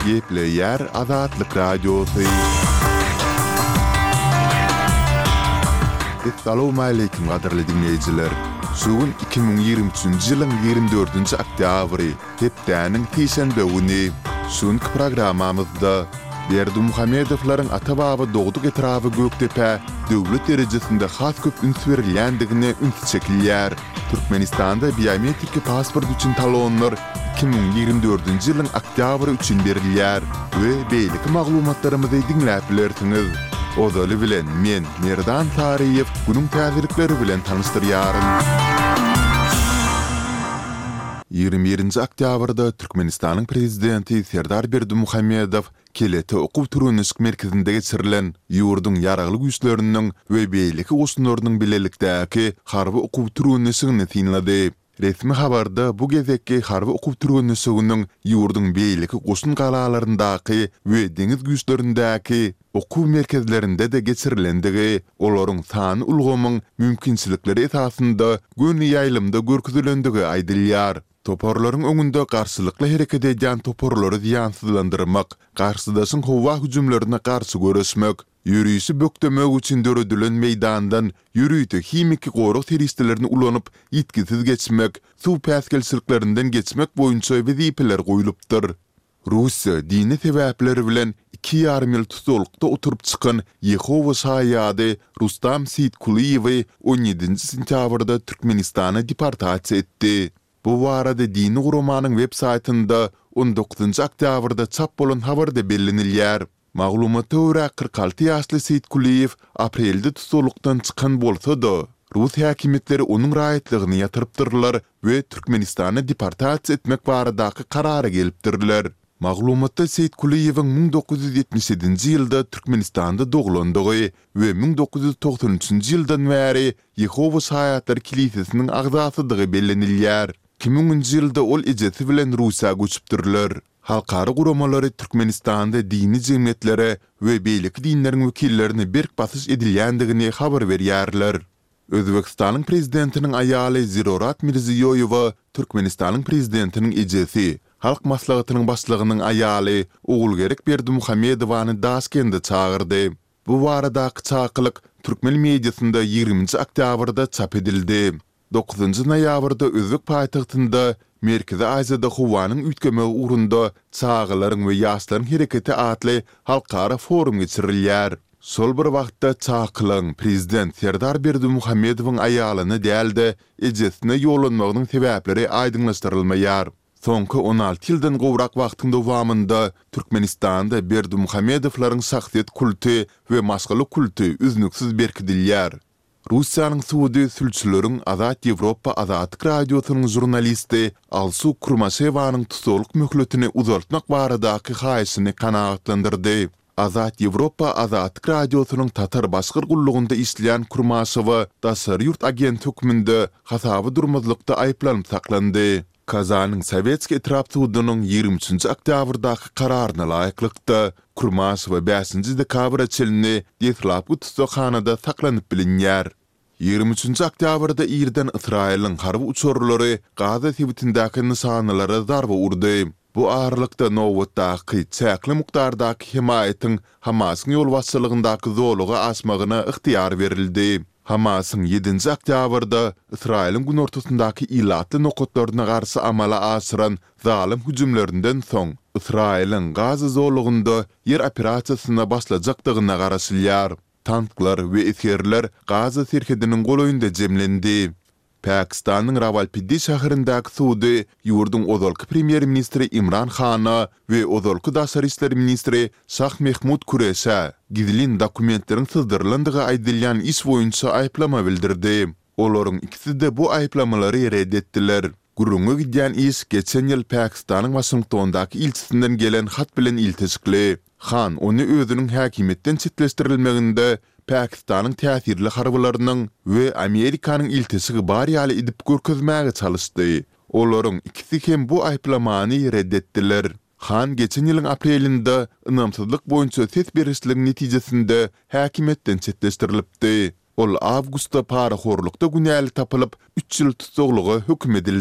Gepleyer Azatlyk Radiosu. Assalamu alaykum gaderli dinleyijiler. Şugun 2023-nji ýylyň 24-nji oktýabry, hepdäniň Tişenbe güni. Şuňky programmamyzda Berdimuhamedowlaryň ata-baba dogduk etrafy Göktepe döwlet derejesinde has köp üns berilýändigine üns çekilýär. Türkmenistanda biometrik pasport üçin talonlar 2024-nji ýylyň oktýabry üçin berilýär we beýleki maglumatlarymyzy dinläp bilersiňiz. Odaly bilen men Merdan Tariýew günüň täzelikleri bilen tanışdyrýaryn. 21-nji oktýabrda Türkmenistanyň prezidenti Serdar Berdimuhamedow kelete okuw türünüsk merkezinde geçirilen ýurduň ýaraglyk güýçleriniň we beýleki goşunlarynyň bilelikdäki harby okuw türünüsini tinlady. Resmi habarda bu gezekki harby okuw türünüsiniň ýurduň beýleki goşun galalaryndaky we deňiz güýçlerindäki okuw merkezlerinde de geçirilendigi, olaryň sany ulgamyň mümkinçilikleri esasında göni ýaýlymda görkezilendigi aýdylýar. Toporlaryň öňünde garşylykly hereket edýän toporlary ziýansızlandyrmak, garşydaşyň howa hüjümlerine garşy göresmek, ýürüýüşi bökdemek üçin döredilen meýdandan ýürüýte himiki goruk teristlerini ulanyp ýetkisiz geçmek, suw päskelçiliklerinden geçmek boýunça wezipeler goýulypdyr. Russiýa dini sebäpleri bilen 2,5 ýyl tutulukda oturup çykan Yehowa şaýady Rustam Seyitkuliýew 17-nji sentýabrda Türkmenistana deportasiýa etdi. Bu barada dini gurumanyň web saytynda 19-njy oktýabrda çap bolan habarda bellenilýär. Maglumata görä 46 ýaşly Seyitkuliýew aprelde tutulukdan çykan bolsa-da, Rus häkimetleri onuň raýatlygyny ýatyrypdyrlar we Türkmenistana deportasiýa etmek baradaky karara gelipdirler. Maglumatda Seyitkuliýewiň 1977-nji ýylda Türkmenistanda doglandygy we 1993-nji ýyldan bäri Yehowa şaýatlar kilisesiniň agzasydygy bellenilýär. 2000-nji ýylda ol ejesi bilen Russiýa göçüpdirler. Halkary guramalary Türkmenistanda dini jemgyýetlere we beýleki dinleriň wekillerini berk basyş edilýändigini habar berýärler. Özbekistanyň prezidentiniň aýaly Zirorat Mirziýoýewa Türkmenistanyň prezidentiniň ejesi, halk maslahatynyň başlygynyň aýaly Ogulgerek Berdimuhamedowany Daşkende çağırdy. Bu baradaky çakylyk türkmen mediasynda 20-nji oktýabrda çap edildi. 9-njy noýabrda Özbek paýtagtynda Merkezi Aziýada howanyň üýtgemegi urunda çağılaryň we ýaşlaryň hereketi atly halkara forum geçirilýär. Sol bir wagtda çakylyň prezident Serdar Berdimuhamedowyň aýalyny däldi, ejesine ýolanmagynyň sebäpleri aýdyňlaşdyrylmaýar. Soňky 16 ýyldan gowrak wagtyň dowamında Türkmenistanda Berdimuhamedowlaryň şahsiýet kulty we maşgaly kulty üznüksiz berkidilýär. Russiýanyň Suudi sülçüleriň Azat Ýewropa Azatlyk Radiosynyň jurnalisti Alsu Kurmaşewanyň tutuluk möhletini uzaltmak baradaky haýysyny kanagatlandyrdy. Azat Ýewropa Azatlyk Radiosynyň Tatar başgyr gullugynda işleýän Kurmaşewa daşary ýurt agent hökmünde hasaby durmazlykda aýplanyp saklandy. Kazanyň Sowetski etrap sudynyň 23-nji oktýabrdaky kararyna laýyklykda Kurmaşewa 5-nji dekabra çelini Detlapy tutsahanada saklanyp bilinýär. 23-nji oktýabrda Irdan Israýlyň harby uçurlary Gaza sebitindäki nişanlara zarba urdy. Bu aralykda nowatdaky çäkli mukdardaky himayetin Hamasyň ýolbaşçylygyndaky zolugy aşmagyna ihtiýar berildi. Hamasyň 7-nji oktýabrda Israýlyň gün ortasyndaky ilatly nokatlaryna garşy amala aşyran zalim hüjümlerinden soň Israýlyň Gaza zolugynda yer operasiýasyna başlajakdygyna garaşylýar. Tanklar we eskerler Gaza serkediniň golaýynda jemlendi. Pakistanyň Rawalpindi şäherindäki sudy ýurduň ozalky premier ministri Imran Khana we ozalky daşary işler ministri Şah Mehmud Kureşä gizlin dokumentleriň syzdyrlandygy aýdylýan iş boýunça aýplama bildirdi. Olaryň ikisi de bu aýplamalary reddetdiler. Gurunga gidýän iş geçen ýyl Pakistanyň Washingtondaky ilçisinden gelen hat bilen iltisikli. Khan onu özüniň häkimetden çetleşdirilmeginde Pakistanyň täsirli harbalarynyň we Amerikanyň iltisigi bar ýaly edip görkezmäge çalyşdy. Olaryň ikisi hem bu aýplamany reddetdiler. Khan geçen ýylyň aprelinde ynamsızlyk boýunça ses berişliginiň netijesinde häkimetden çetleşdirilipdi. Ol awgustda para horlukda günäli tapylyp 3 ýyl tutukluga hökm edildi.